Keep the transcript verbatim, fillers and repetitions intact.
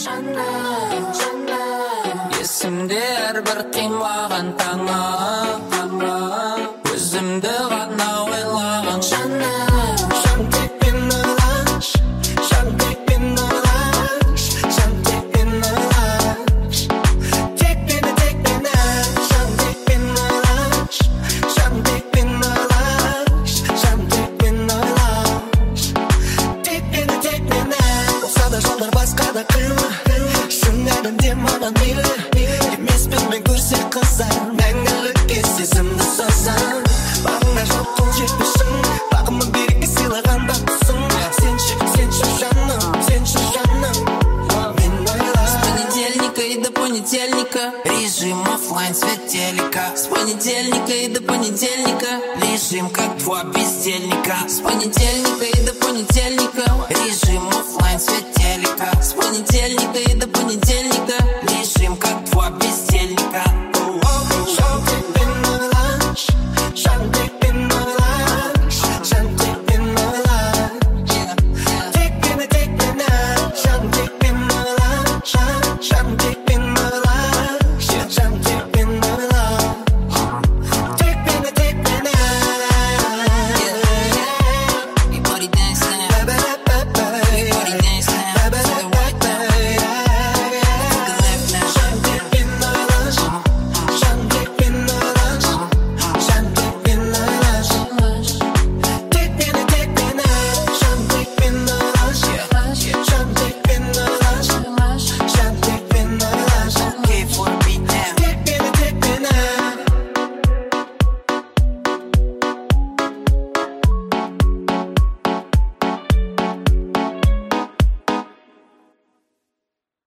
есімде әрбір қимаған таңым өзімді ғана ойлаған жаным. Жан тек мені ойлашы, жан тек мені ойлашы, жан тек мені ойлашы. Тек мені, тек мені, жан тек мені ойлашы, жан тек мені ойлашы, жан тек мені ойлашы. Тек мені, тек мені, болса да жолдар басқа да қилы, шын әлемде маған мейлі. Емеспін мен көрсе қыздар, мәңгілікке сезімді созам. Бағыңа жоқ қол жетпесін, бағымын берекке сыйлаған бақытсың. Сенші, сенші жаным, сенші жаным, мен ойлап. С понедельника и до понедельника режим оффлайн, свет телека. С понедельника и до понедельника режим как два бездельника. С понедельника и до понедельника